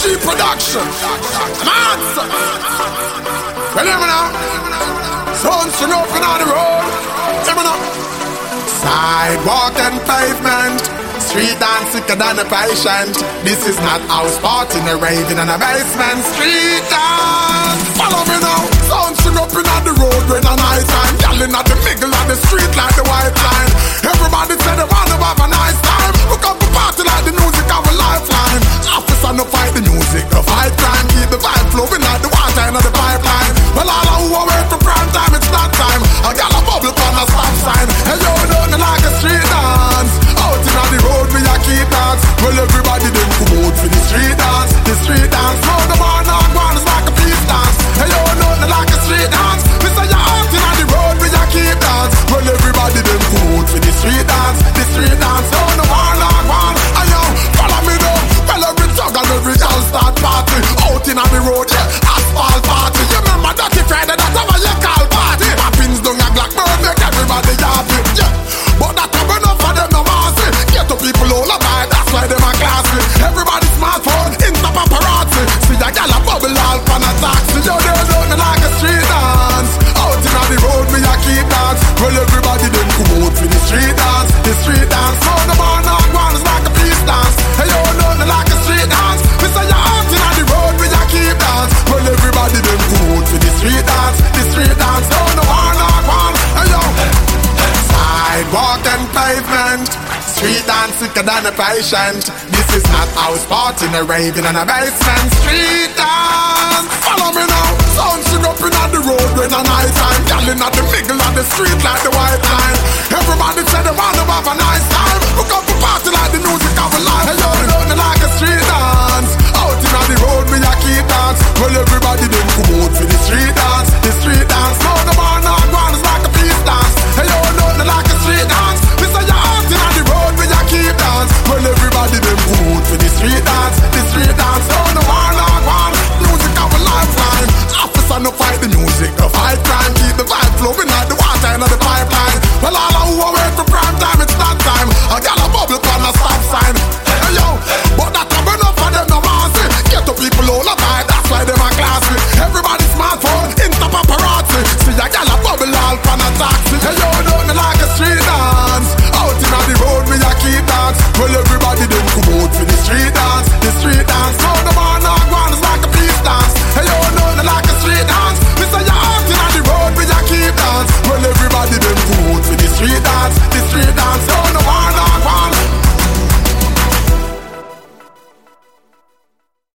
G production. Man, son. Well, hear me now. Sounds should open on the road. Hear me now. Sidewalk and pavement. Street dance sicker than a patient. This is not house party, a raving in a basement. Street dance. Follow me now. Sound should up in the road when a night time. Yelling at the middle of the street like the white line. Everybody say they wanna have a nice time. We come to party like the music of a lifeline. Officer no fight the music, no fight crime. Keep the vibe flowing like the water in the pipeline. Well, all who are waiting for prime time, it's not time. I got a bubble on a stop sign. Hey, yo, don't like a street dance. Out in the road, me a keep dance. Well, everybody them come out for the street dance. The street dance, no, the man on one is like a peace dance. Hey, yo, don't like a street dance. Me say you're out in the road, me a keep dance. Well, everybody them come out for the street dance. The street dance, no, the man on one. Hey, yo, follow me now. Well, every tug and every girl start party. Out in the road, yeah, asphalt party. You remember Dirty Friday, that's how you call party. Poppins down a Blackbird, make everybody happy, yeah. But that have enough for them no mercy. Get to people all about, that's why them are classy. Everybody smartphone, Insta paparazzi. See a gal a bubble all pan a taxi. Yo, they don't like a street dance. Out in the road, me a keep dance. Well, everybody them come out for the street dance. The street dance, so the man on one is like a peace dance. Hey, yo, don't like a street dance. Me say you're out in the road, me a keep dance. Well, everybody them come out for the street dance. The street dance, so the man on one. Hey, yo. Sidewalk and pavement. Street dance sicker than a patient. This is not house party, a raving in a basement. Street dance. Follow me now. Sound should up in the road when a night time. Yelling at the middle of the street like the white line. Everybody say they wanna have a nice time. We come to party like the music of a life. Hey, yo, they don't like a street dance. Out in the road, me a keep dance. Well, everybody them come out for the street dance. The street dance. No, the man on one is like a peace dance. Hey, yo, don't like a street dance. Me say you're out in the road, me a keep dance. Well, everybody them come out for the street dance. The street dance. No, the man on one. Music of a lifeline. Officer no fight the music, no fight crime. Keep the vibe flowing like the water in the pipeline. Well, all who are waiting for prime time, it's not time. I got a bubble on a stop sign. Hey, yo, but that have enough for them no mercy. Get to people all about, that's why them are classy. Everybody smartphone, Insta paparazzi. See a gal a bubble all pan a taxi. Hey, yo, don't like a street dance. Out in the road, me a keep dance. Well, everybody them